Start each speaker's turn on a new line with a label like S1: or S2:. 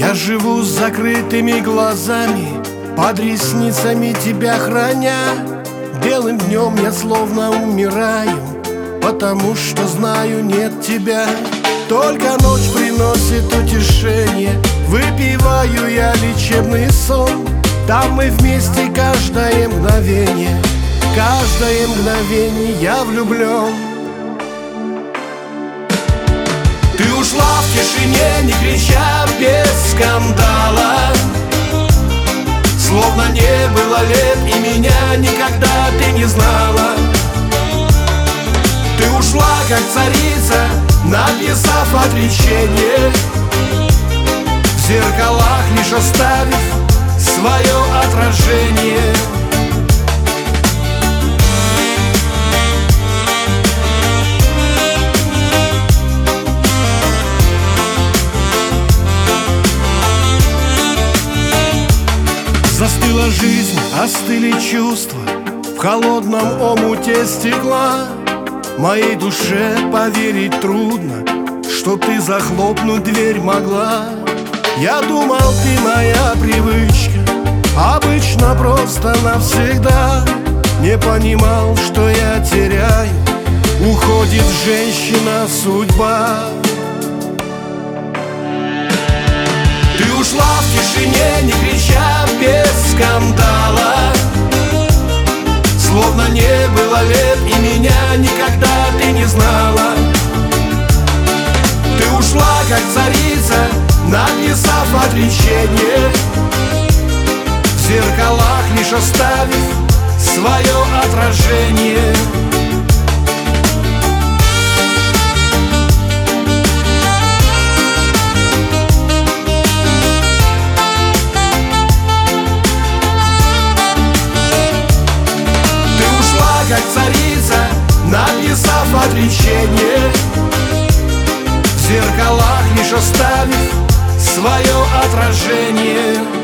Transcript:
S1: Я живу с закрытыми глазами, под ресницами тебя храня. Белым днем я словно умираю, потому что знаю, нет тебя. Только ночь приносит утешение, выпиваю я лечебный сон. Там мы вместе каждое мгновение я влюблен. Ты ушла в тишине, не крича, без скандала, словно не было лет и меня никогда ты не знала. Ты ушла, как царица, написав отречение, в зеркалах лишь оставив свое отражение. Застыла жизнь, остыли чувства в холодном омуте стекла. Моей душе поверить трудно, что ты захлопнуть дверь могла. Я думал, ты моя привычка, обычно просто навсегда. Не понимал, что я теряю, уходит женщина судьба. Ты ушла в тишине, не крича, без скандала, словно не было лет и меня никогда ты не знала. Ты ушла, как царица, написав отречение, в зеркалах лишь оставив свое отражение. Как царица, написав отречение, в зеркалах лишь оставив свое отражение.